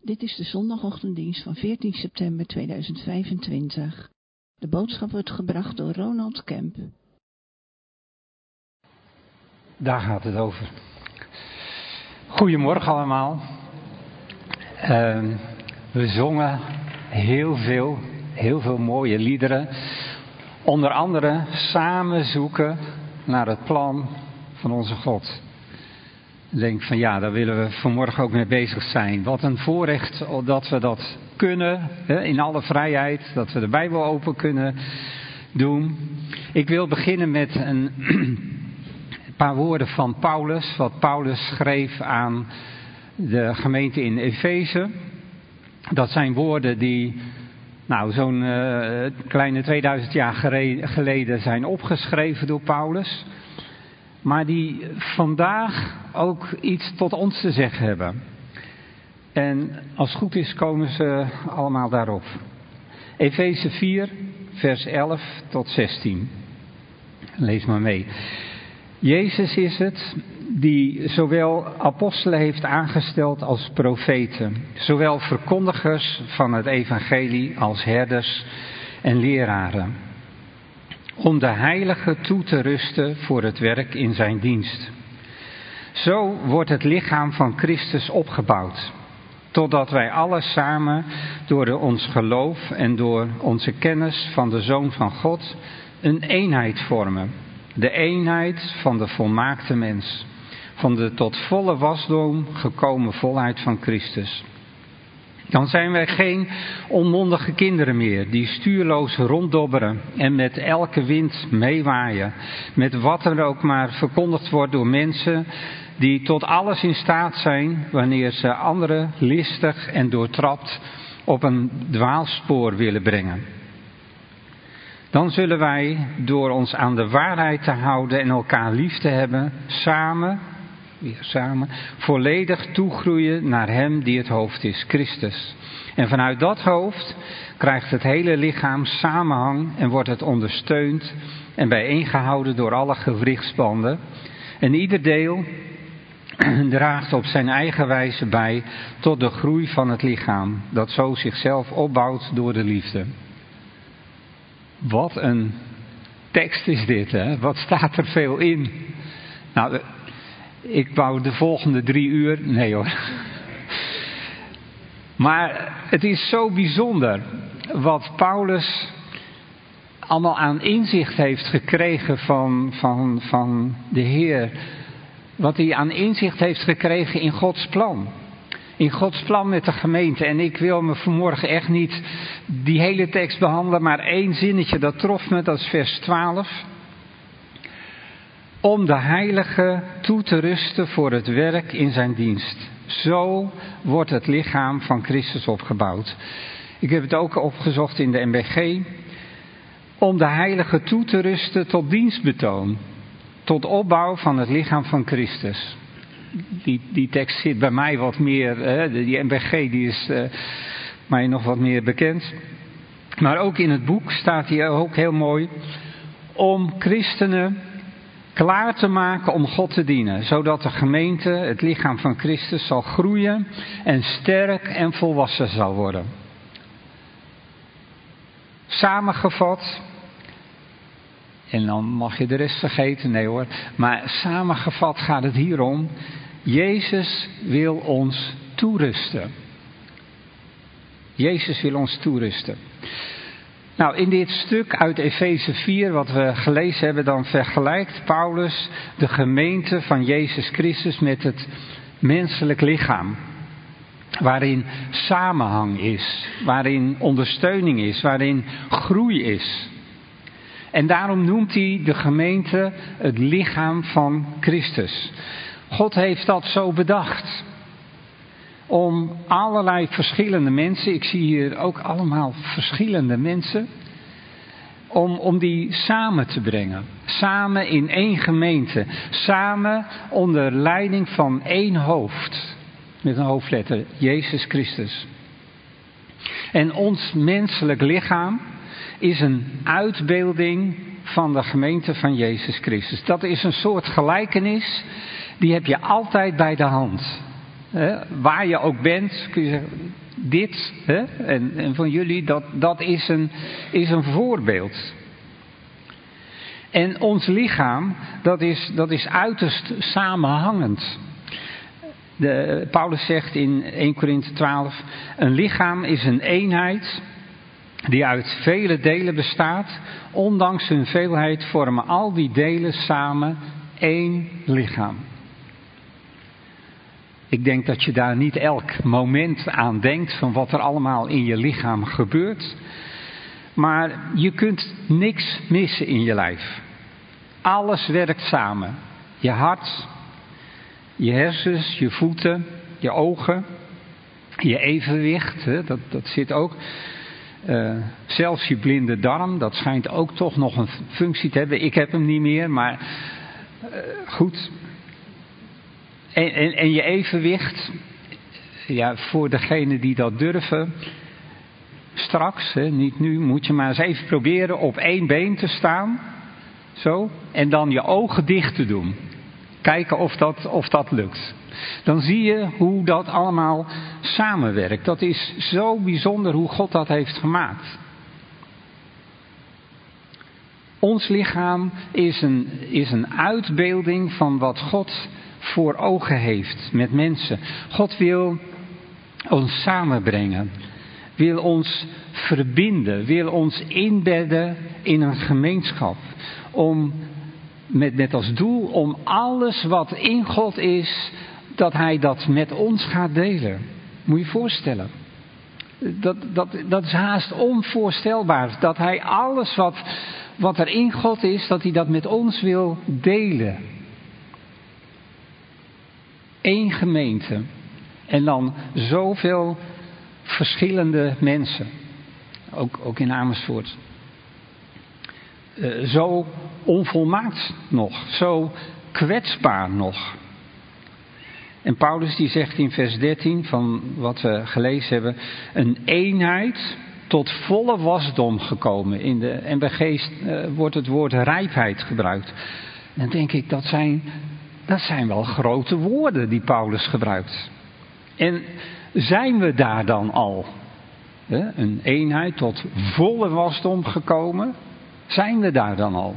Dit is de zondagochtenddienst van 14 september 2025. De boodschap wordt gebracht door Ronald Kemp. Daar gaat het over. Goedemorgen allemaal. We zongen heel veel mooie liederen. Onder andere samen zoeken naar het plan van onze God. Ik denk van ja, daar willen we vanmorgen ook mee bezig zijn. Wat een voorrecht dat we dat kunnen, in alle vrijheid, dat we de Bijbel open kunnen doen. Ik wil beginnen met een paar woorden van Paulus, wat Paulus schreef aan de gemeente in Efeze. Dat zijn woorden die zo'n kleine 2000 jaar geleden zijn opgeschreven door Paulus. Maar die vandaag ook iets tot ons te zeggen hebben. En als het goed is komen ze allemaal daarop. Efeze 4 vers 11 tot 16. Lees maar mee. Jezus is het die zowel apostelen heeft aangesteld als profeten. Zowel verkondigers van het evangelie als herders en leraren. Om de heiligen toe te rusten voor het werk in zijn dienst. Zo wordt het lichaam van Christus opgebouwd. Totdat wij alle samen door ons geloof en door onze kennis van de Zoon van God een eenheid vormen. De eenheid van de volmaakte mens. Van de tot volle wasdom gekomen volheid van Christus. Dan zijn wij geen onmondige kinderen meer die stuurloos ronddobberen en met elke wind meewaaien. Met wat er ook maar verkondigd wordt door mensen die tot alles in staat zijn wanneer ze anderen listig en doortrapt op een dwaalspoor willen brengen. Dan zullen wij door ons aan de waarheid te houden en elkaar lief te hebben, samen volledig toegroeien naar hem die het hoofd is, Christus. En vanuit dat hoofd krijgt het hele lichaam samenhang en wordt het ondersteund en bijeengehouden door alle gewrichtsbanden. En ieder deel draagt op zijn eigen wijze bij tot de groei van het lichaam, dat zo zichzelf opbouwt door de liefde. Wat een tekst is dit, hè? Wat staat er veel in? Nou, ik wou de volgende 3 uur... Nee hoor. Maar het is zo bijzonder wat Paulus allemaal aan inzicht heeft gekregen van de Heer. Wat hij aan inzicht heeft gekregen in Gods plan. In Gods plan met de gemeente. En ik wil me vanmorgen echt niet die hele tekst behandelen, maar 1 zinnetje, dat trof me, dat is vers 12. Om de heilige toe te rusten voor het werk in zijn dienst. Zo wordt het lichaam van Christus opgebouwd. Ik heb het ook opgezocht in de MBG. Om de heilige toe te rusten tot dienstbetoon. Tot opbouw van het lichaam van Christus. Die tekst zit bij mij wat meer, die MBG die is mij nog wat meer bekend. Maar ook in het boek staat hier ook heel mooi. Om christenen klaar te maken om God te dienen. Zodat de gemeente, het lichaam van Christus, zal groeien en sterk en volwassen zal worden. Samengevat, en dan mag je de rest vergeten, nee hoor. Maar samengevat gaat het hier om. Jezus wil ons toerusten. Jezus wil ons toerusten. Nou, in dit stuk uit Efeze 4 wat we gelezen hebben, dan vergelijkt Paulus de gemeente van Jezus Christus met het menselijk lichaam. Waarin samenhang is, waarin ondersteuning is, waarin groei is. En daarom noemt hij de gemeente het lichaam van Christus. God heeft dat zo bedacht. Om allerlei verschillende mensen, ik zie hier ook allemaal verschillende mensen, om die samen te brengen. Samen in 1 gemeente. Samen onder leiding van 1 hoofd. Met een hoofdletter, Jezus Christus. En ons menselijk lichaam is een uitbeelding van de gemeente van Jezus Christus. Dat is een soort gelijkenis, die heb je altijd bij de hand. Waar je ook bent, kun je zeggen, dit, en van jullie, dat is een voorbeeld. En ons lichaam, dat is uiterst samenhangend. Paulus zegt in 1 Korinthe 12, een lichaam is een eenheid die uit vele delen bestaat. Ondanks hun veelheid vormen al die delen samen één lichaam. Ik denk dat je daar niet elk moment aan denkt van wat er allemaal in je lichaam gebeurt. Maar je kunt niks missen in je lijf. Alles werkt samen. Je hart, je hersens, je voeten, je ogen, je evenwicht, dat zit ook. Zelfs je blinde darm, dat schijnt ook toch nog een functie te hebben. Ik heb hem niet meer, maar goed. En je evenwicht, ja, voor degenen die dat durven, straks, niet nu, moet je maar eens even proberen op één been te staan. Zo, en dan je ogen dicht te doen. Kijken of dat lukt. Dan zie je hoe dat allemaal samenwerkt. Dat is zo bijzonder hoe God dat heeft gemaakt. Ons lichaam is een uitbeelding van wat God voor ogen heeft met mensen. God wil ons samenbrengen. Wil ons verbinden. Wil ons inbedden in een gemeenschap. Met als doel om alles wat in God is, dat hij dat met ons gaat delen. Moet je je voorstellen. Dat is haast onvoorstelbaar. Dat hij alles wat er in God is, dat hij dat met ons wil delen. Eén gemeente. En dan zoveel verschillende mensen. Ook in Amersfoort. Zo onvolmaakt nog. Zo kwetsbaar nog. En Paulus die zegt in vers 13 van wat we gelezen hebben. Een eenheid tot volle wasdom gekomen. In de NBG wordt het woord rijpheid gebruikt. En dan denk ik, dat zijn wel grote woorden die Paulus gebruikt. En zijn we daar dan al? Een eenheid tot volle wasdom gekomen? Zijn we daar dan al?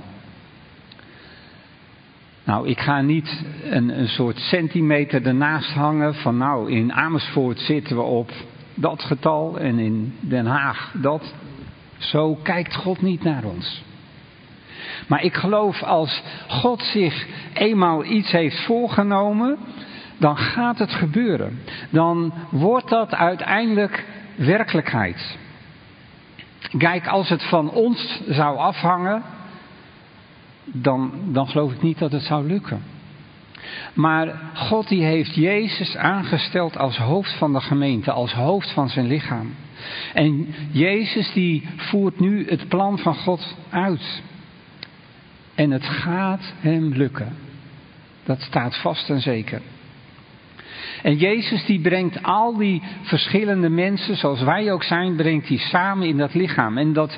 Nou, ik ga niet een soort centimeter ernaast hangen van nou, in Amersfoort zitten we op dat getal en in Den Haag dat. Zo kijkt God niet naar ons. Maar ik geloof als God zich eenmaal iets heeft voorgenomen, dan gaat het gebeuren. Dan wordt dat uiteindelijk werkelijkheid. Kijk, als het van ons zou afhangen, dan geloof ik niet dat het zou lukken. Maar God die heeft Jezus aangesteld als hoofd van de gemeente, als hoofd van zijn lichaam. En Jezus die voert nu het plan van God uit. En het gaat hem lukken. Dat staat vast en zeker. En Jezus die brengt al die verschillende mensen, zoals wij ook zijn, brengt hij samen in dat lichaam. En dat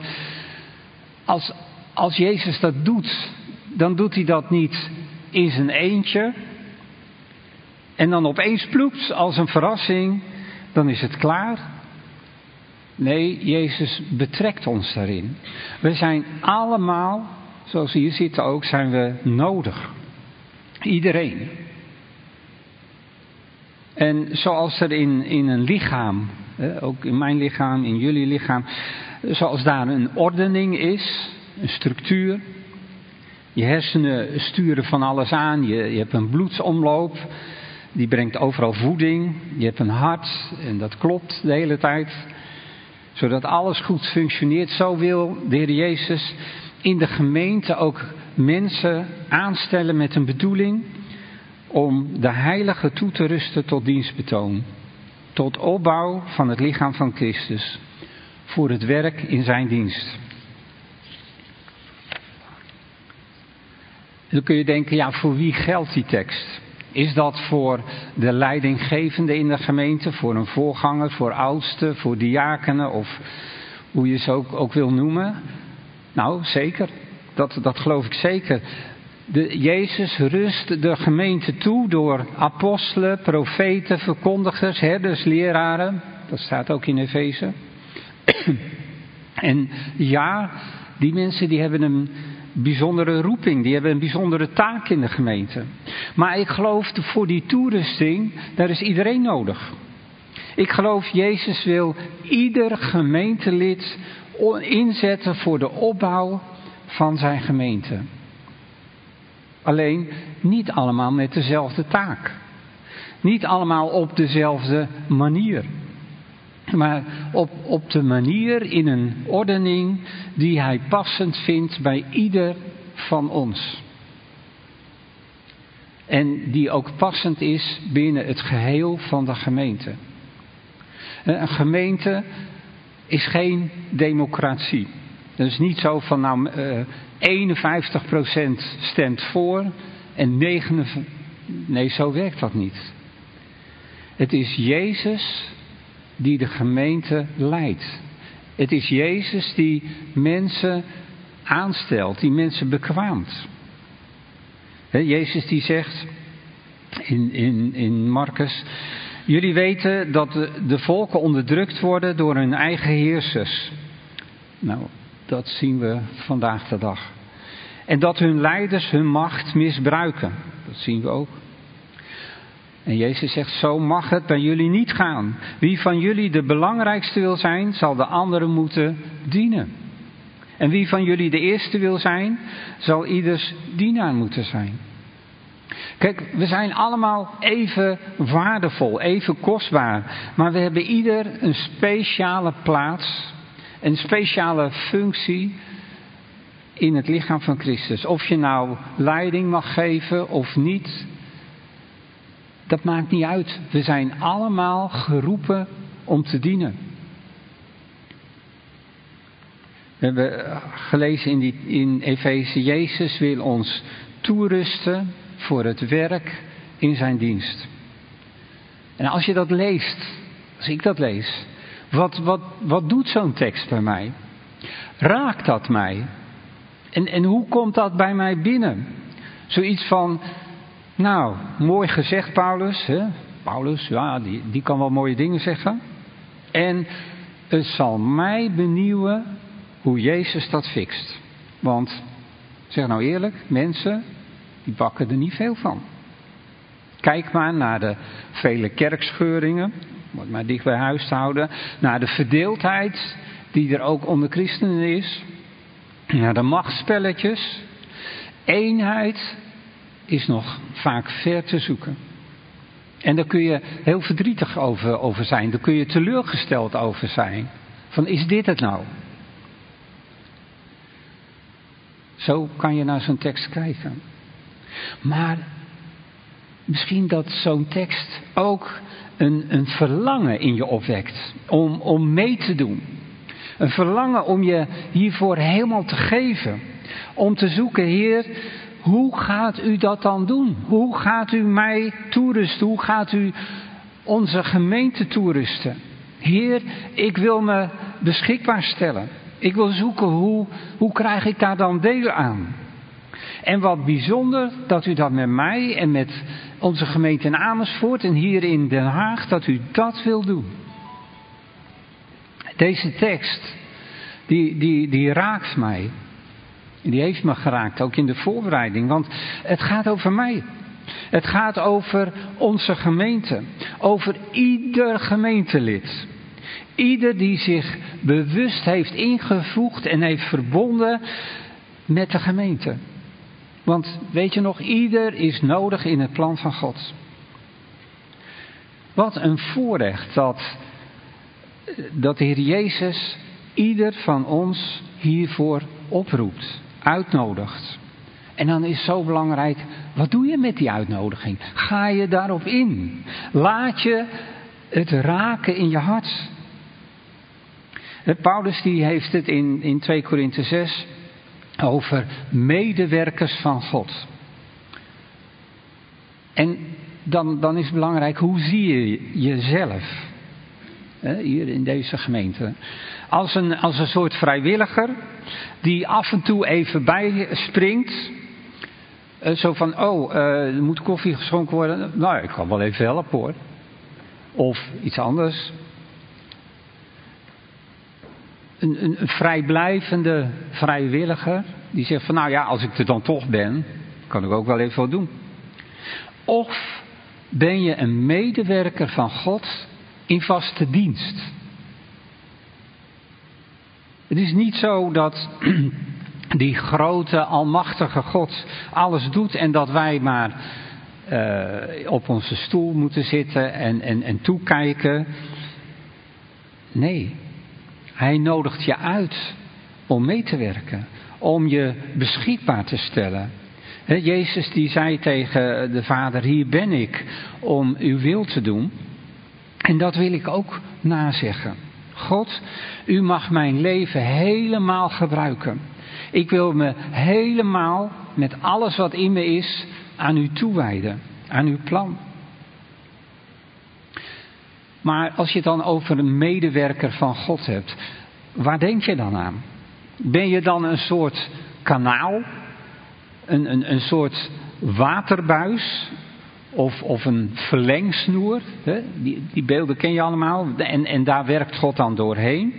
als Jezus dat doet, dan doet hij dat niet in zijn eentje. En dan opeens ploeps als een verrassing, dan is het klaar. Nee, Jezus betrekt ons daarin. We zijn allemaal, zoals we hier zitten ook, zijn we nodig. Iedereen. En zoals er in een lichaam, ook in mijn lichaam, in jullie lichaam, zoals daar een ordening is, een structuur. Je hersenen sturen van alles aan, je hebt een bloedsomloop, die brengt overal voeding. Je hebt een hart en dat klopt de hele tijd. Zodat alles goed functioneert. Zo wil de Heer Jezus in de gemeente ook mensen aanstellen met een bedoeling om de heilige toe te rusten tot dienstbetoon. Tot opbouw van het lichaam van Christus. Voor het werk in zijn dienst. Dan kun je denken, ja, voor wie geldt die tekst? Is dat voor de leidinggevende in de gemeente, voor een voorganger, voor oudsten, voor diakenen of hoe je ze ook wil noemen? Nou, zeker. Dat geloof ik zeker. Jezus rust de gemeente toe door apostelen, profeten, verkondigers, herders, leraren. Dat staat ook in Efeze. En ja, die mensen die hebben een bijzondere roeping, die hebben een bijzondere taak in de gemeente. Maar ik geloof voor die toerusting, daar is iedereen nodig. Ik geloof Jezus wil ieder gemeentelid inzetten voor de opbouw van zijn gemeente. Alleen niet allemaal met dezelfde taak. Niet allemaal op dezelfde manier. Maar op de manier in een ordening die hij passend vindt bij ieder van ons. En die ook passend is binnen het geheel van de gemeente. Een gemeente is geen democratie. Het is niet zo van 51% stemt voor en 49%... Nee, zo werkt dat niet. Het is Jezus die de gemeente leidt. Het is Jezus die mensen aanstelt, die mensen bekwaamt. Jezus die zegt in Marcus: jullie weten dat de volken onderdrukt worden door hun eigen heersers. Nou, dat zien we vandaag de dag. En dat hun leiders hun macht misbruiken. Dat zien we ook. En Jezus zegt: zo mag het bij jullie niet gaan. Wie van jullie de belangrijkste wil zijn, zal de anderen moeten dienen. En wie van jullie de eerste wil zijn, zal ieders dienaar moeten zijn. Kijk, we zijn allemaal even waardevol, even kostbaar. Maar we hebben ieder een speciale plaats, een speciale functie in het lichaam van Christus. Of je nou leiding mag geven of niet, dat maakt niet uit. We zijn allemaal geroepen om te dienen. We hebben gelezen in Efeze: Jezus wil ons toerusten voor het werk in zijn dienst. En als je dat leest, als ik dat lees, wat doet zo'n tekst bij mij? Raakt dat mij? En hoe komt dat bij mij binnen? Zoiets van, nou, mooi gezegd Paulus. Hè? Paulus, ja, die kan wel mooie dingen zeggen. En het zal mij benieuwen hoe Jezus dat fixt. Want, zeg nou eerlijk, mensen, die bakken er niet veel van. Kijk maar naar de vele kerkscheuringen, om het maar dicht bij huis te houden. Naar de verdeeldheid die er ook onder christenen is. Naar de machtsspelletjes. Eenheid is nog vaak ver te zoeken. En daar kun je heel verdrietig over zijn. Daar kun je teleurgesteld over zijn. Van, is dit het nou? Zo kan je naar zo'n tekst kijken. Maar misschien dat zo'n tekst ook een verlangen in je opwekt. Om mee te doen. Een verlangen om je hiervoor helemaal te geven. Om te zoeken, Heer, hoe gaat u dat dan doen? Hoe gaat u mij toerusten? Hoe gaat u onze gemeente toerusten? Heer, ik wil me beschikbaar stellen. Ik wil zoeken, hoe krijg ik daar dan deel aan? En wat bijzonder dat u dat met mij en met onze gemeente in Amersfoort en hier in Den Haag, dat u dat wil doen. Deze tekst, die raakt mij. Die heeft me geraakt, ook in de voorbereiding. Want het gaat over mij. Het gaat over onze gemeente. Over ieder gemeentelid. Ieder die zich bewust heeft ingevoegd en heeft verbonden met de gemeente. Want weet je nog, ieder is nodig in het plan van God. Wat een voorrecht dat de Heer Jezus ieder van ons hiervoor oproept, uitnodigt. En dan is zo belangrijk, wat doe je met die uitnodiging? Ga je daarop in? Laat je het raken in je hart? Paulus die heeft het in 2 Korinthe 6 over medewerkers van God. En dan is het belangrijk, hoe zie je jezelf hier in deze gemeente? Als een soort vrijwilliger die af en toe even bijspringt Zo van, er moet koffie geschonken worden. Nou, ik kan wel even helpen hoor. Of iets anders. Een vrijblijvende vrijwilliger. Die zegt van, nou ja, als ik er dan toch ben, kan ik ook wel even wat doen. Of ben je een medewerker van God in vaste dienst. Het is niet zo dat die grote, almachtige God alles doet en dat wij maar op onze stoel moeten zitten en toekijken. Nee, hij nodigt je uit om mee te werken, om je beschikbaar te stellen. Jezus die zei tegen de Vader, hier ben ik om uw wil te doen. En dat wil ik ook nazeggen. God, u mag mijn leven helemaal gebruiken. Ik wil me helemaal met alles wat in me is aan u toewijden, aan uw plan. Maar als je het dan over een medewerker van God hebt, waar denk je dan aan? Ben je dan een soort kanaal? Een soort waterbuis? Of een verlengsnoer? Hè? Die beelden ken je allemaal. En daar werkt God dan doorheen.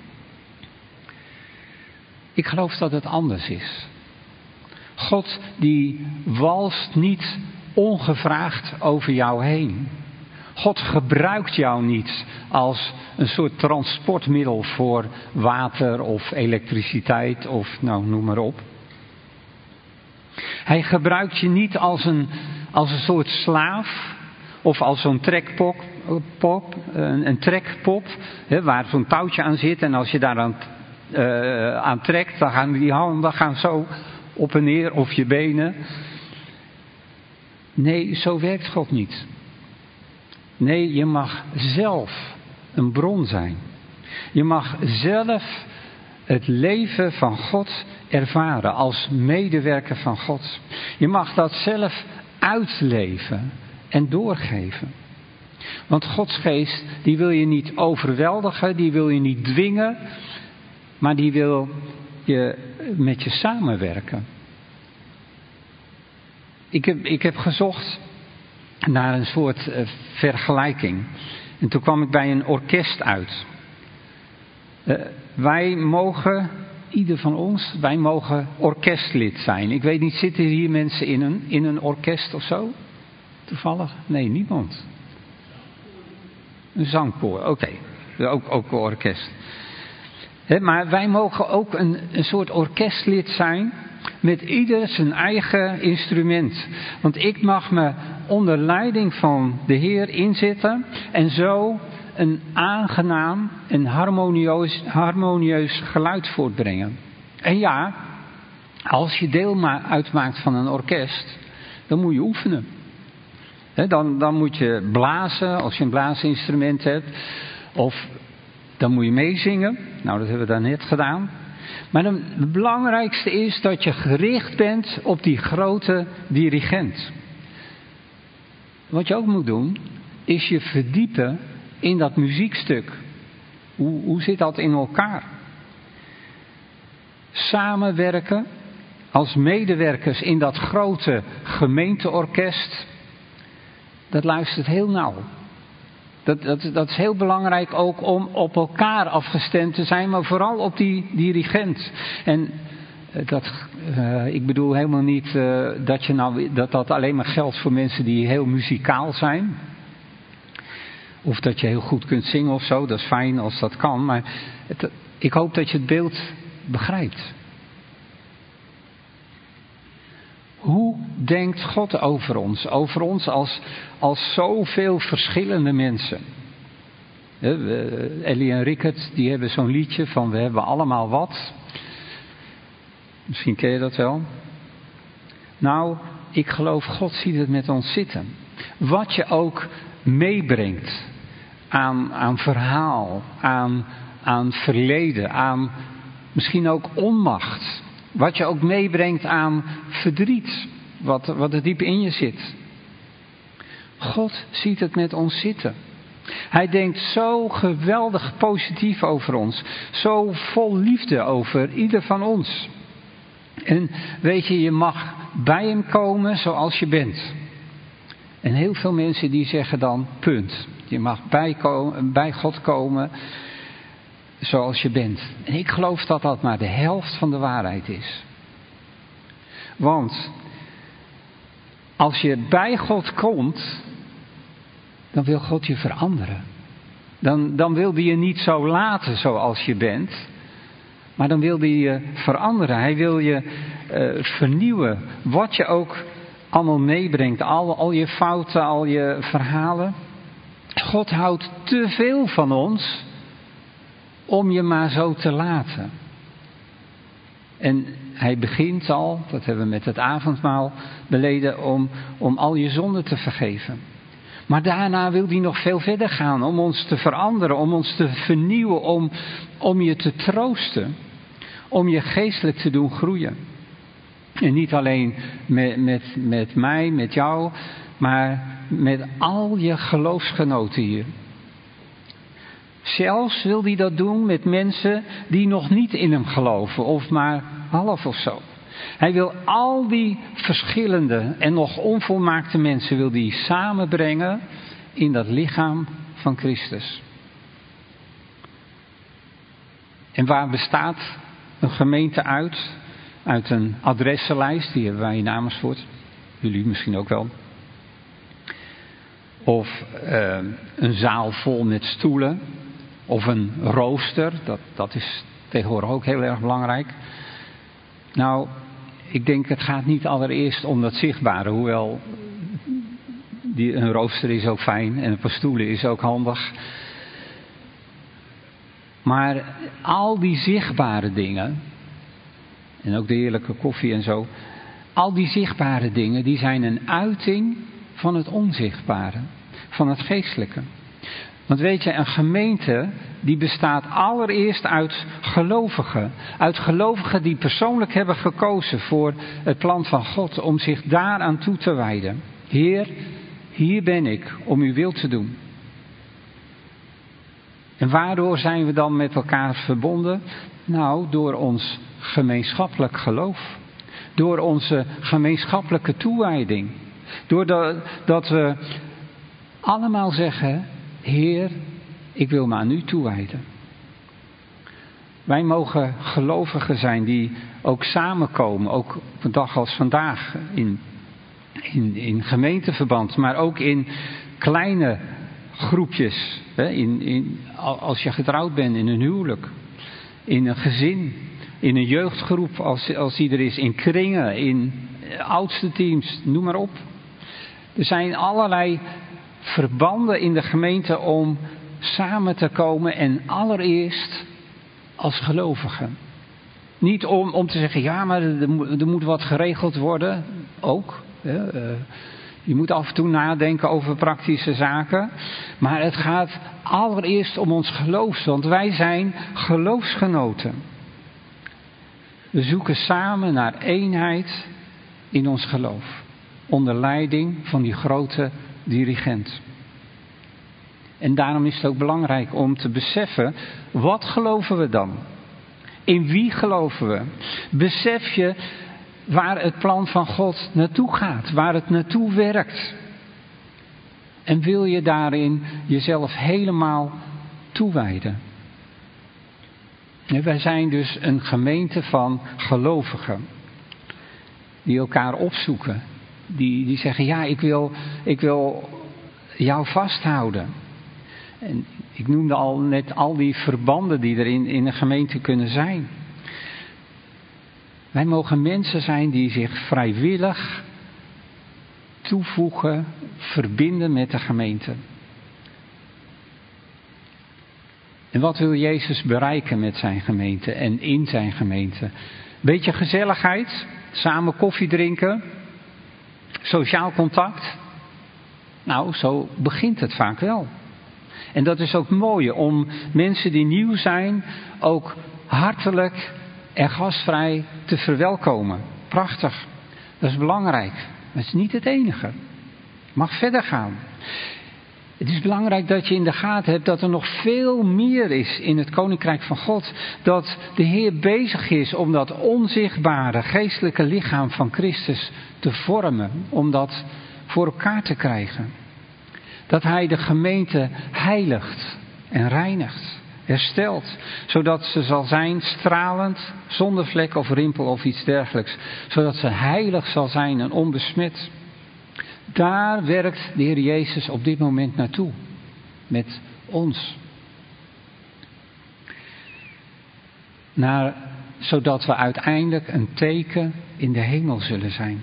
Ik geloof dat het anders is. God die walst niet ongevraagd over jou heen. God gebruikt jou niet als een soort transportmiddel voor water of elektriciteit of nou noem maar op. Hij gebruikt je niet als een soort slaaf of als zo'n een trekpop, hè, waar zo'n touwtje aan zit en als je daar aan trekt, dan gaan die handen zo op en neer of je benen. Nee, zo werkt God niet. Nee, je mag zelf een bron zijn. Je mag zelf het leven van God ervaren als medewerker van God. Je mag dat zelf uitleven en doorgeven. Want Gods geest, die wil je niet overweldigen, die wil je niet dwingen, maar die wil met je samenwerken. Ik heb gezocht naar een soort vergelijking. En toen kwam ik bij een orkest uit. Wij mogen, ieder van ons, wij mogen orkestlid zijn. Ik weet niet, zitten hier mensen in een orkest of zo? Toevallig? Nee, niemand. Een zangkoor, oké. Ook een orkest. Maar wij mogen ook een soort orkestlid zijn met ieder zijn eigen instrument. Want ik mag me onder leiding van de Heer inzetten en zo een aangenaam en harmonieus geluid voortbrengen. En ja, als je deel uitmaakt van een orkest, dan moet je oefenen. Dan moet je blazen, als je een blaasinstrument hebt. Of dan moet je meezingen. Nou, dat hebben we daarnet gedaan. Maar het belangrijkste is dat je gericht bent op die grote dirigent. Wat je ook moet doen, is je verdiepen in dat muziekstuk. Hoe zit dat in elkaar? Samenwerken als medewerkers in dat grote gemeenteorkest. Dat luistert heel nauw. Dat is heel belangrijk ook om op elkaar afgestemd te zijn, maar vooral op die dirigent. En ik bedoel helemaal niet dat alleen maar geldt voor mensen die heel muzikaal zijn. Of dat je heel goed kunt zingen of zo, dat is fijn als dat kan. Maar ik hoop dat je het beeld begrijpt. Hoe denkt God over ons? Over ons als zoveel verschillende mensen. Ellie en Rickert, die hebben zo'n liedje van we hebben allemaal wat. Misschien ken je dat wel. Nou, ik geloof God ziet het met ons zitten. Wat je ook meebrengt aan verhaal, aan verleden, aan misschien ook onmacht. Wat je ook meebrengt aan verdriet, wat er diep in je zit. God ziet het met ons zitten. Hij denkt zo geweldig positief over ons. Zo vol liefde over ieder van ons. En weet je, je mag bij hem komen zoals je bent. En heel veel mensen die zeggen dan, punt. Je mag bij God komen zoals je bent. En ik geloof dat dat maar de helft van de waarheid is. Want als je bij God komt, dan wil God je veranderen. Dan wil hij je niet zo laten zoals je bent, maar dan wil hij je veranderen. Hij wil je vernieuwen. Wat je ook allemaal meebrengt, al je fouten, al je verhalen. God houdt te veel van ons om je maar zo te laten. En hij begint al, dat hebben we met het avondmaal beleden, om al je zonden te vergeven. Maar daarna wil hij nog veel verder gaan, om ons te veranderen, om ons te vernieuwen, om je te troosten. Om je geestelijk te doen groeien. En niet alleen met mij, met jou, maar met al je geloofsgenoten hier. Zelfs wil hij dat doen met mensen die nog niet in hem geloven, of maar half of zo. Hij wil al die verschillende en nog onvolmaakte mensen wil hij samenbrengen in dat lichaam van Christus. En waar bestaat een gemeente uit? Uit een adressenlijst, die hebben wij in Amersfoort. Jullie misschien ook wel. Of een zaal vol met stoelen. Of een rooster, dat is tegenwoordig ook heel erg belangrijk. Nou, ik denk het gaat niet allereerst om dat zichtbare. Hoewel een rooster is ook fijn en een paar stoelen is ook handig. Maar al die zichtbare dingen, en ook de heerlijke koffie en zo, al die zichtbare dingen, die zijn een uiting van het onzichtbare, van het geestelijke. Want weet je, een gemeente die bestaat allereerst uit gelovigen. Uit gelovigen die persoonlijk hebben gekozen voor het plan van God, om zich daaraan toe te wijden. Heer, hier ben ik om uw wil te doen. En waardoor zijn we dan met elkaar verbonden? Nou, door ons gemeenschappelijk geloof. Door onze gemeenschappelijke toewijding. Doordat we allemaal zeggen, Heer, ik wil me aan u toewijden. Wij mogen gelovigen zijn die ook samenkomen, ook op een dag als vandaag, in gemeenteverband, maar ook in kleine groepjes. Als je getrouwd bent, in een huwelijk, in een gezin, in een jeugdgroep als die er is, in kringen, in oudste teams, noem maar op. Er zijn allerlei verbanden in de gemeente om samen te komen en allereerst als gelovigen. Niet om te zeggen, ja, maar er moet wat geregeld worden, ook. Je moet af en toe nadenken over praktische zaken. Maar het gaat allereerst om ons geloof, want wij zijn geloofsgenoten. We zoeken samen naar eenheid in ons geloof. Onder leiding van die grote dirigent. En daarom is het ook belangrijk om te beseffen, wat geloven we dan? In wie geloven we? Besef je waar het plan van God naartoe gaat, waar het naartoe werkt? En wil je daarin jezelf helemaal toewijden? Wij zijn dus een gemeente van gelovigen, die elkaar opzoeken. Die zeggen, ja, ik wil jou vasthouden. En ik noemde al net al die verbanden die er in een gemeente kunnen zijn. Wij mogen mensen zijn die zich vrijwillig toevoegen, verbinden met de gemeente. En wat wil Jezus bereiken met zijn gemeente en in zijn gemeente? Beetje gezelligheid, samen koffie drinken, sociaal contact. Nou, zo begint het vaak wel. En dat is ook mooi om mensen die nieuw zijn ook hartelijk en gastvrij te verwelkomen. Prachtig. Dat is belangrijk. Maar het is niet het enige. Het mag verder gaan. Het is belangrijk dat je in de gaten hebt dat er nog veel meer is in het Koninkrijk van God. Dat de Heer bezig is om dat onzichtbare geestelijke lichaam van Christus te vormen. Om dat voor elkaar te krijgen. Dat Hij de gemeente heiligt en reinigt, herstelt. Zodat ze zal zijn stralend, zonder vlek of rimpel of iets dergelijks. Zodat ze heilig zal zijn en onbesmet. Daar werkt de Heer Jezus op dit moment naartoe. Met ons. Zodat we uiteindelijk een teken in de hemel zullen zijn.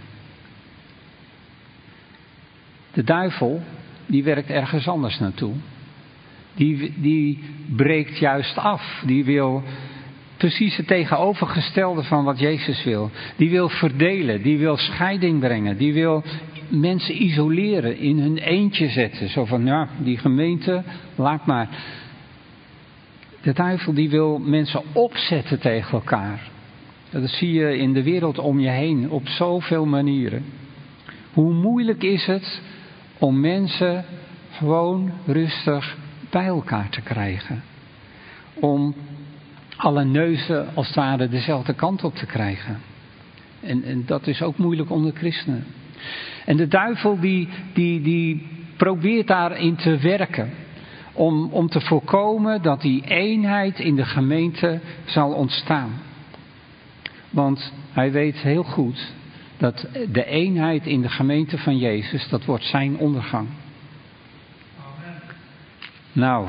De duivel, die werkt ergens anders naartoe. Die breekt juist af. Die wil precies het tegenovergestelde van wat Jezus wil. Die wil verdelen. Die wil scheiding brengen. Die wil mensen isoleren. In hun eentje zetten. Zo van, ja, die gemeente, laat maar. De duivel die wil mensen opzetten tegen elkaar. Dat zie je in de wereld om je heen. Op zoveel manieren. Hoe moeilijk is het om mensen gewoon rustig bij elkaar te krijgen. Om alle neuzen als het ware dezelfde kant op te krijgen. En dat is ook moeilijk onder christenen. En de duivel die probeert daarin te werken. Om te voorkomen dat die eenheid in de gemeente zal ontstaan. Want hij weet heel goed dat de eenheid in de gemeente van Jezus, dat wordt zijn ondergang. Amen. Nou,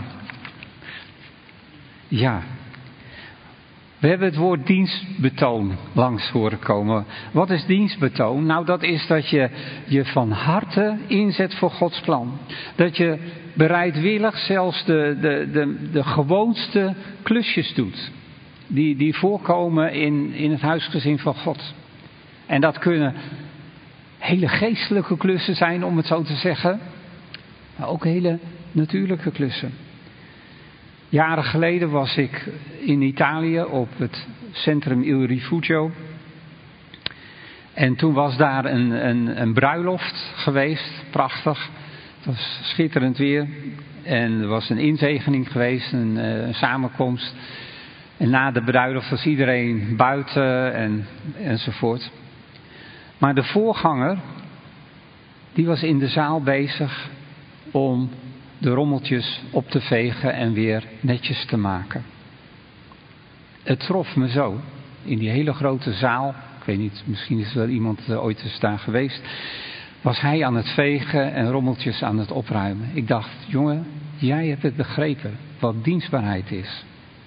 ja. We hebben het woord dienstbetoon langs horen komen. Wat is dienstbetoon? Nou, dat is dat je je van harte inzet voor Gods plan. Dat je bereidwillig zelfs de gewoonste klusjes doet. Die voorkomen in het huisgezin van God. En dat kunnen hele geestelijke klussen zijn, om het zo te zeggen. Maar ook hele natuurlijke klussen. Jaren geleden was ik in Italië op het centrum Il Rifugio. En toen was daar een bruiloft geweest, prachtig. Het was schitterend weer. En er was een inzegening geweest, een samenkomst. En na de bruiloft was iedereen buiten enzovoort. Maar de voorganger, die was in de zaal bezig om de rommeltjes op te vegen en weer netjes te maken. Het trof me zo, in die hele grote zaal, ik weet niet, misschien is er wel iemand ooit eens daar geweest, was hij aan het vegen en rommeltjes aan het opruimen. Ik dacht, jongen, jij hebt het begrepen, wat dienstbaarheid is.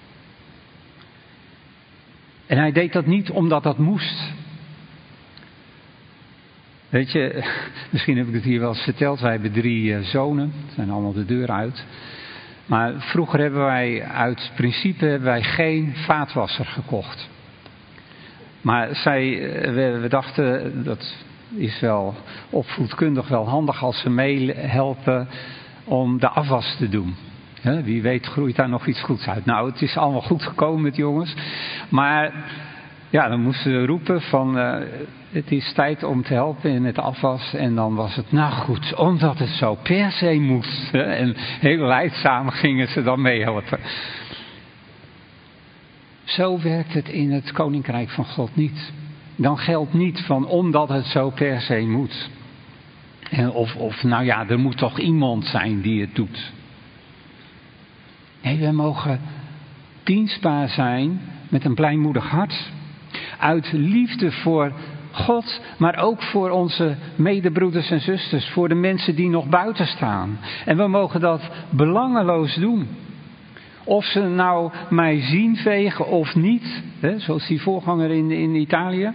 En hij deed dat niet omdat dat moest. Weet je, misschien heb ik het hier wel eens verteld. Wij hebben 3 zonen. Ze zijn allemaal de deur uit. Maar vroeger hebben wij uit principe geen vaatwasser gekocht. Maar we dachten, dat is wel opvoedkundig wel handig als ze meehelpen om de afwas te doen. Wie weet groeit daar nog iets goeds uit. Nou, het is allemaal goed gekomen met jongens. Maar ja, dan moesten we roepen van het is tijd om te helpen in het afwas. En dan was het nou goed, omdat het zo per se moest. En heel leidzaam gingen ze dan meehelpen. Zo werkt het in het Koninkrijk van God niet. Dan geldt niet van omdat het zo per se moet. Of nou ja, er moet toch iemand zijn die het doet. Nee, we mogen dienstbaar zijn met een blijmoedig hart. Uit liefde voor God, maar ook voor onze medebroeders en zusters. Voor de mensen die nog buiten staan. En we mogen dat belangeloos doen. Of ze nou mij zien vegen of niet. Zoals die voorganger in Italië.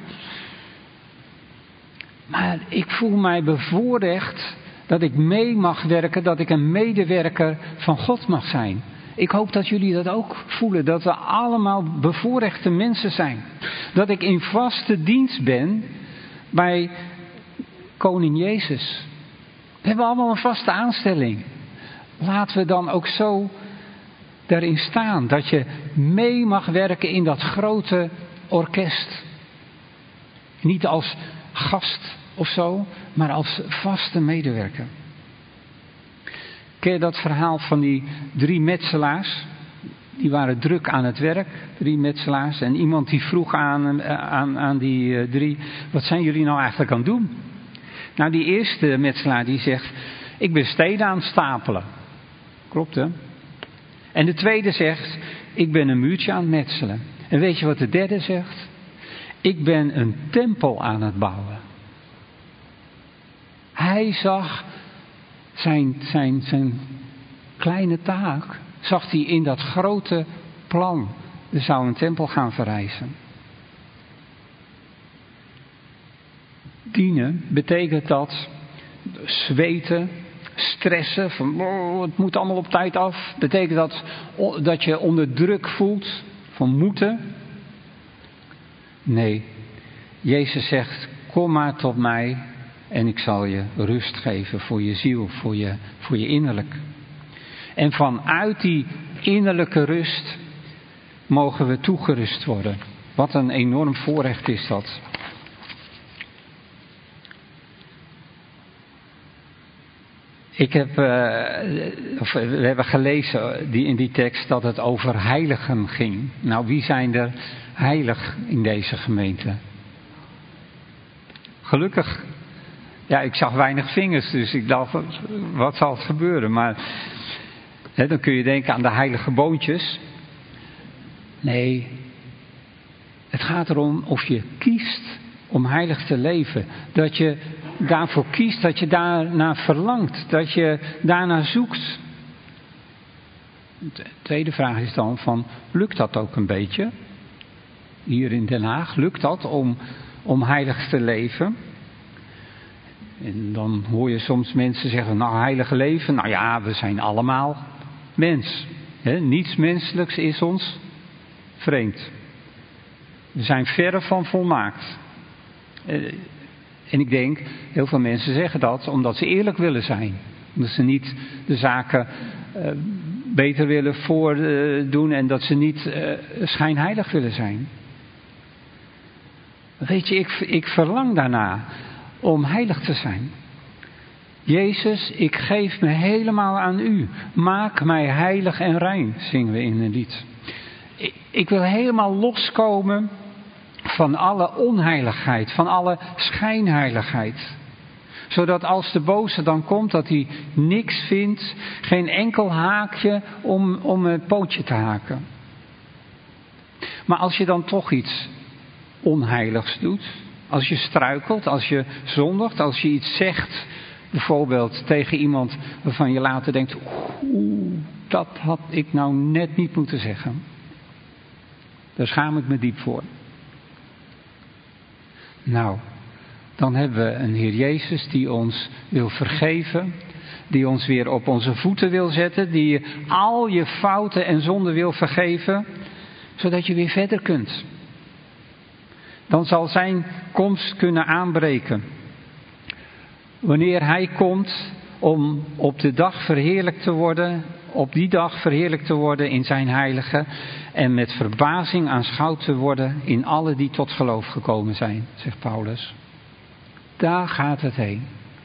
Maar ik voel mij bevoorrecht dat ik mee mag werken. Dat ik een medewerker van God mag zijn. Ik hoop dat jullie dat ook voelen. Dat we allemaal bevoorrechte mensen zijn. Dat ik in vaste dienst ben bij koning Jezus. We hebben allemaal een vaste aanstelling. Laten we dan ook zo daarin staan. Dat je mee mag werken in dat grote orkest. Niet als gast of zo, maar als vaste medewerker. Ken je dat verhaal van die 3 metselaars? Die waren druk aan het werk, 3 metselaars. En iemand die vroeg aan die 3, wat zijn jullie nou eigenlijk aan het doen? Nou, die eerste metselaar die zegt, ik ben stenen aan het stapelen. Klopt, hè? En de tweede zegt, ik ben een muurtje aan het metselen. En weet je wat de derde zegt? Ik ben een tempel aan het bouwen. Hij zag zijn kleine taak, zag hij in dat grote plan. Er zou een tempel gaan verrijzen. Dienen betekent dat zweten, stressen, van het moet allemaal op tijd af. Betekent dat je onder druk voelt van moeten? Nee, Jezus zegt, kom maar tot mij en ik zal je rust geven voor je ziel, voor je innerlijk. En vanuit die innerlijke rust mogen we toegerust worden. Wat een enorm voorrecht is dat. We hebben gelezen in die tekst dat het over heiligen ging. Nou, wie zijn er heilig in deze gemeente? Gelukkig. Ja, ik zag weinig vingers, dus ik dacht, wat zal het gebeuren? Maar dan kun je denken aan de heilige boontjes. Nee, het gaat erom of je kiest om heilig te leven. Dat je daarvoor kiest, dat je daarnaar verlangt, dat je daarnaar zoekt. De tweede vraag is dan van, lukt dat ook een beetje? Hier in Den Haag, lukt dat om heilig te leven? En dan hoor je soms mensen zeggen, nou heilig leven, nou ja, we zijn allemaal mens. Niets menselijks is ons vreemd. We zijn verre van volmaakt. En ik denk, heel veel mensen zeggen dat omdat ze eerlijk willen zijn. Omdat ze niet de zaken beter willen voordoen en dat ze niet schijnheilig willen zijn. Weet je, ik verlang daarna om heilig te zijn. Jezus, ik geef me helemaal aan u. Maak mij heilig en rein, zingen we in een lied. Ik wil helemaal loskomen van alle onheiligheid, van alle schijnheiligheid. Zodat als de boze dan komt, dat hij niks vindt, geen enkel haakje om een pootje te haken. Maar als je dan toch iets onheiligs doet, als je struikelt, als je zondigt, als je iets zegt, bijvoorbeeld tegen iemand waarvan je later denkt, dat had ik nou net niet moeten zeggen. Daar schaam ik me diep voor. Nou, dan hebben we een Heer Jezus die ons wil vergeven, die ons weer op onze voeten wil zetten, die je al je fouten en zonden wil vergeven, zodat je weer verder kunt. Dan zal zijn komst kunnen aanbreken. Wanneer hij komt om op de dag verheerlijkt te worden, op die dag verheerlijkt te worden in zijn heilige en met verbazing aanschouwd te worden in alle die tot geloof gekomen zijn, zegt Paulus. Daar gaat het heen.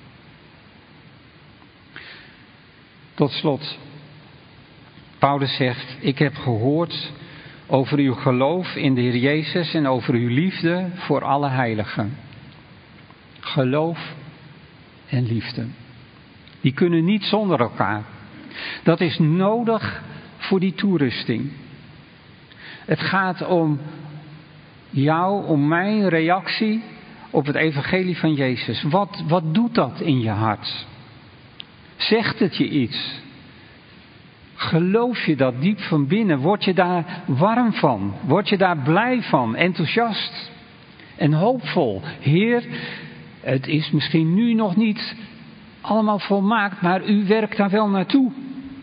Tot slot, Paulus zegt, ik heb gehoord over uw geloof in de Heer Jezus en over uw liefde voor alle heiligen. Geloof en liefde. Die kunnen niet zonder elkaar. Dat is nodig voor die toerusting. Het gaat om jou, om mijn reactie op het evangelie van Jezus. Wat doet dat in je hart? Zegt het je iets? Geloof je dat diep van binnen? Word je daar warm van? Word je daar blij van? Enthousiast en hoopvol? Heer, het is misschien nu nog niet allemaal volmaakt, maar u werkt daar wel naartoe.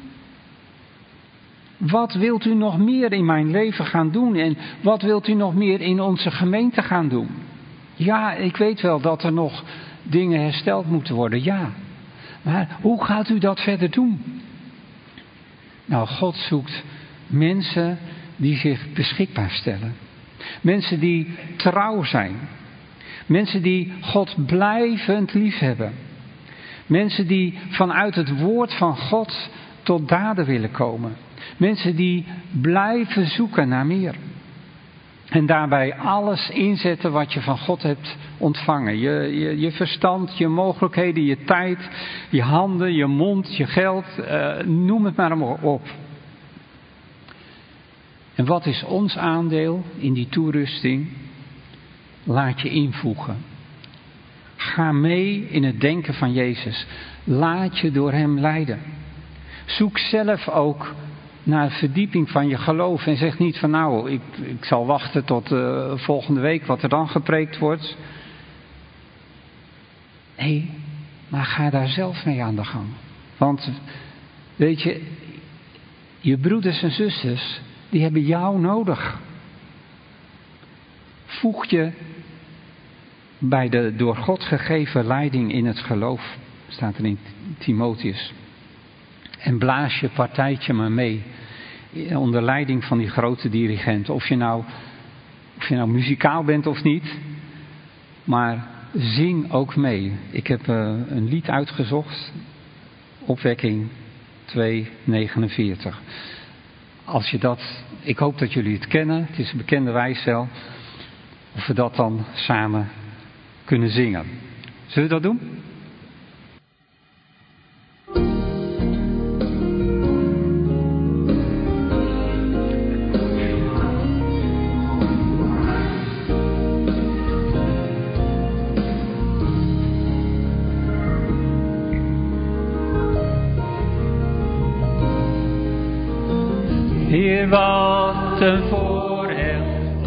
Wat wilt u nog meer in mijn leven gaan doen? En wat wilt u nog meer in onze gemeente gaan doen? Ja, ik weet wel dat er nog dingen hersteld moeten worden, ja. Maar hoe gaat u dat verder doen? Nou, God zoekt mensen die zich beschikbaar stellen. Mensen die trouw zijn. Mensen die God blijvend lief hebben. Mensen die vanuit het woord van God tot daden willen komen. Mensen die blijven zoeken naar meer. En daarbij alles inzetten wat je van God hebt ontvangen. Je verstand, je mogelijkheden, je tijd, je handen, je mond, je geld. Noem het maar op. En wat is ons aandeel in die toerusting? Laat je invoegen. Ga mee in het denken van Jezus. Laat je door hem leiden. Zoek zelf ook naar verdieping van je geloof. En zeg niet van nou, ik zal wachten tot volgende week wat er dan gepreekt wordt. Nee, maar ga daar zelf mee aan de gang. Want weet je, je broeders en zusters, die hebben jou nodig. Voeg je bij de door God gegeven leiding in het geloof, staat er in Timotheus. En blaas je partijtje maar mee, onder leiding van die grote dirigent. Of je nou muzikaal bent of niet, maar zing ook mee. Ik heb een lied uitgezocht, Opwekking 2:49. Als je dat, ik hoop dat jullie het kennen, het is een bekende wijszel, of we dat dan samen kunnen zingen. Zullen we dat doen? Heer, wat een voorrecht.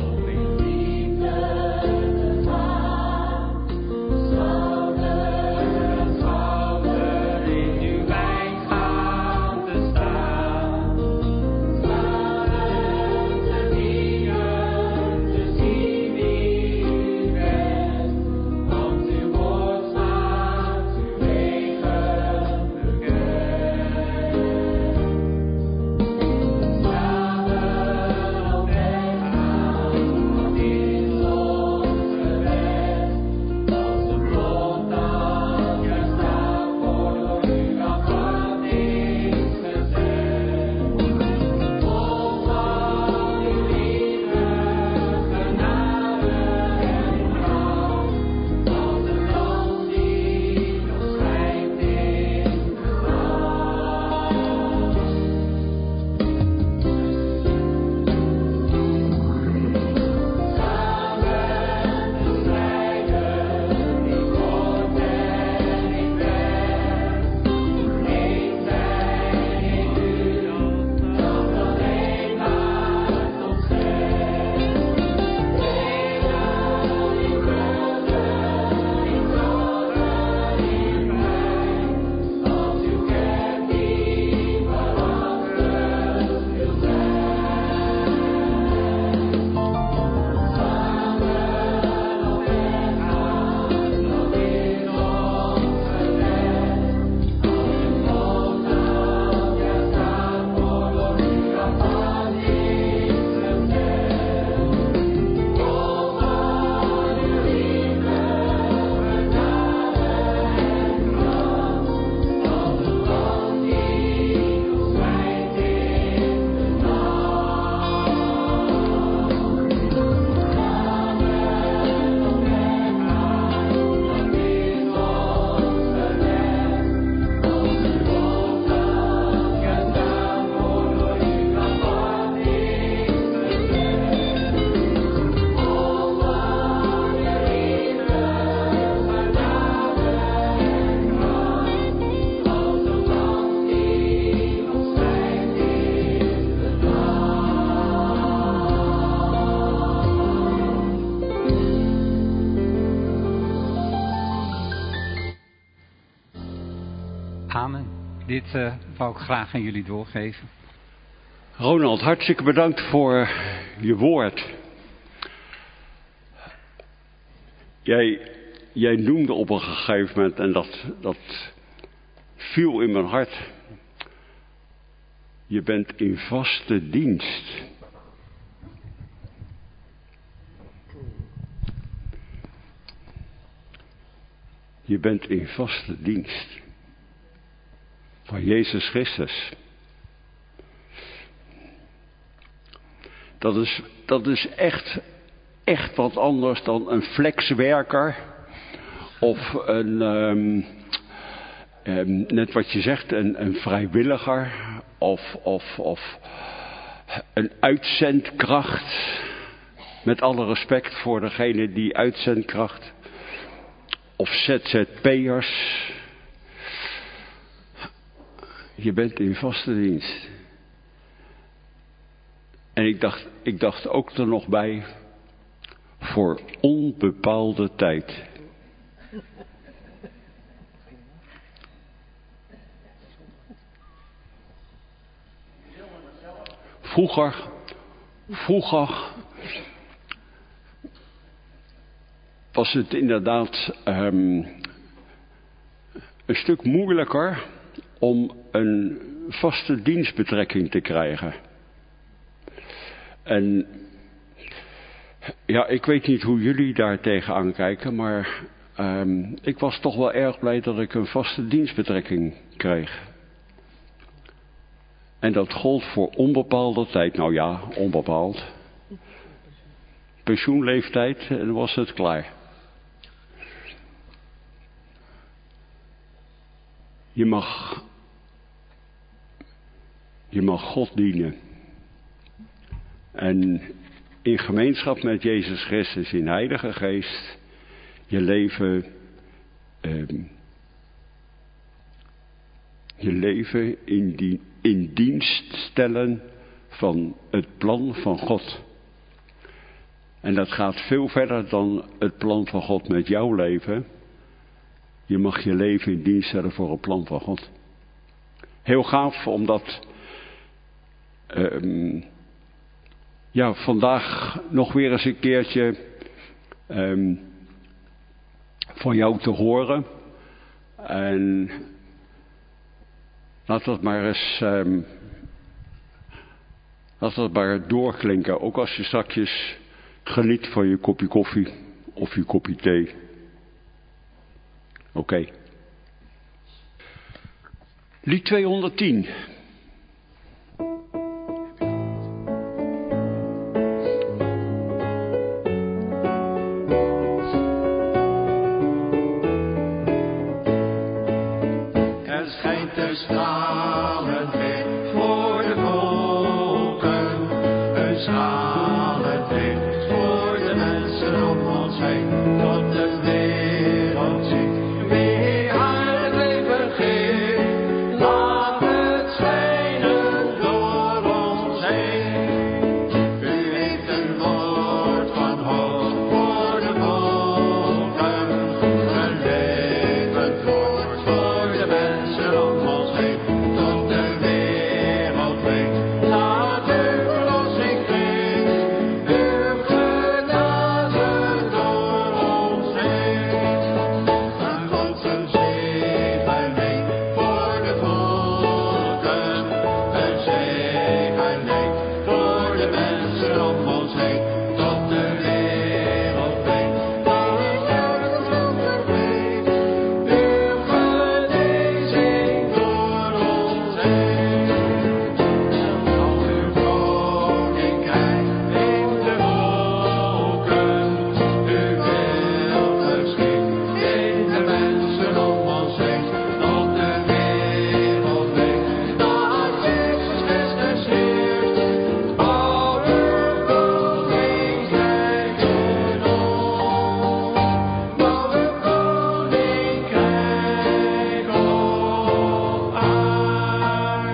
Amen. Dit wou ik graag aan jullie doorgeven. Ronald, hartstikke bedankt voor je woord. Jij noemde op een gegeven moment, en dat viel in mijn hart. Je bent in vaste dienst. Je bent in vaste dienst. van Jezus Christus. Dat is echt wat anders dan een flexwerker of net wat je zegt, een vrijwilliger of een uitzendkracht. Met alle respect voor degene die uitzendkracht of ZZP'ers. Je bent in vaste dienst. En ik dacht ook er nog bij, voor onbepaalde tijd. Vroeger was het inderdaad een stuk moeilijker om een vaste dienstbetrekking te krijgen. En ja, ik weet niet hoe jullie daar tegenaan kijken, maar ik was toch wel erg blij dat ik een vaste dienstbetrekking kreeg. En dat gold voor onbepaalde tijd. Nou ja, onbepaald. Pensioenleeftijd en dan was het klaar. Je mag God dienen. En in gemeenschap met Jezus Christus in Heilige Geest je leven in dienst stellen van het plan van God. En dat gaat veel verder dan het plan van God met jouw leven. Je mag je leven in dienst stellen voor het plan van God. Heel gaaf, omdat vandaag nog weer eens een keertje van jou te horen. En laat dat maar doorklinken. Ook als je straks geniet van je kopje koffie of je kopje thee. Oké. Lied 210. Er schijnt een stralend licht voor de volken, een stralend licht voor de mensen om ons heen, tot de wereld ziet wie haar het leven geeft. Laat het schijnen door ons heen. U heeft een woord van hoop voor de volken, een levend woord voor de mensen om ons heen, tot de wereld weet. Laat uw verlossing klinken, uw genade door ons heen. Een God een zegening voor de volken, een zegening voor de mensen om ons heen, tot de wereld weet. Laat uw verlossing klinken, uw genezing door ons heen. Al uw koninkrijk in de volken, uw wil geschied in de mensen om ons heen, tot de wereld weet dat Jezus Christus heerst. Bouw uw koninkrijk in ons, bouw uw koninkrijk op aarde.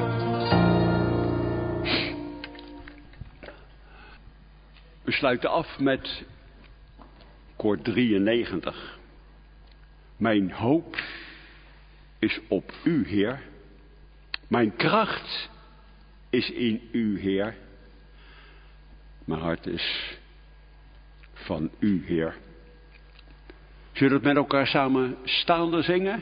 We sluiten af met koor 93. Mijn hoop is op u, Heer. Mijn kracht is in u, Heer. Mijn hart is van u, Heer. Zullen we het met elkaar samen staande zingen?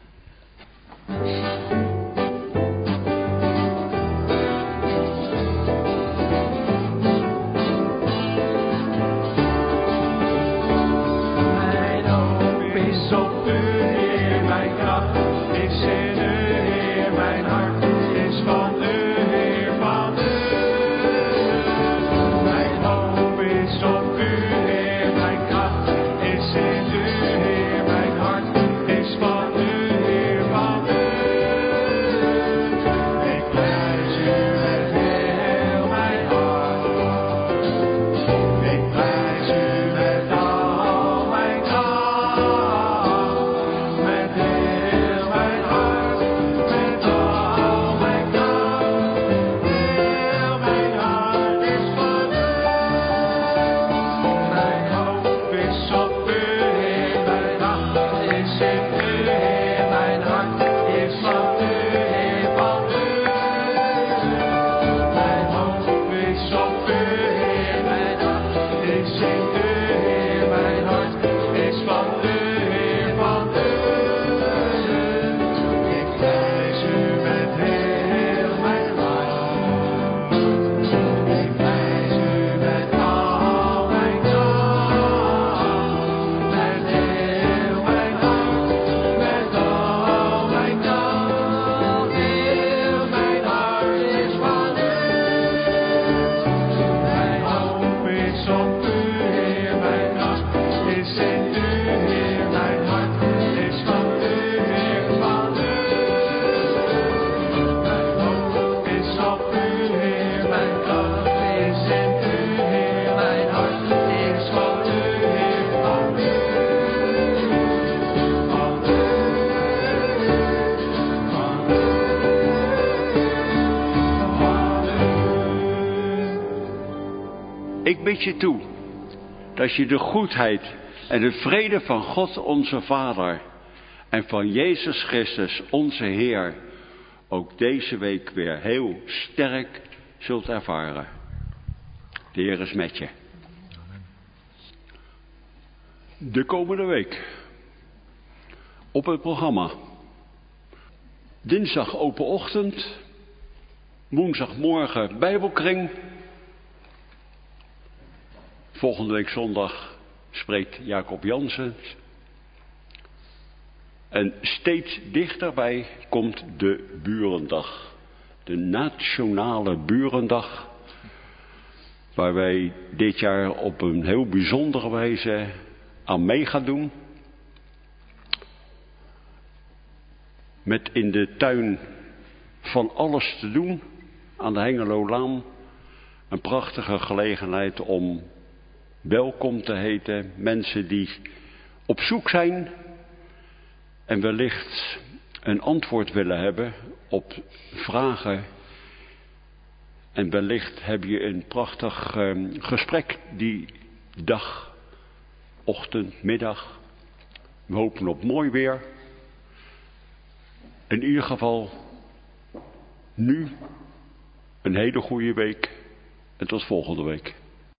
Mijn hoop is op u, Heer, mijn kracht is in u, Heer, mijn Ik bid je toe dat je de goedheid en de vrede van God onze Vader en van Jezus Christus onze Heer ook deze week weer heel sterk zult ervaren. De Heer is met je. De komende week op het programma. Dinsdag open ochtend. Woensdagmorgen Bijbelkring. Volgende week zondag spreekt Jacob Jansen. En steeds dichterbij komt de Burendag. De Nationale Burendag. Waar wij dit jaar op een heel bijzondere wijze aan mee gaan doen. Met in de tuin van alles te doen aan de Hengelolaan. Een prachtige gelegenheid om welkom te heten. Mensen die op zoek zijn en wellicht een antwoord willen hebben op vragen. En wellicht heb je een prachtig gesprek die dag, ochtend, middag. We hopen op mooi weer. In ieder geval nu een hele goede week en tot volgende week.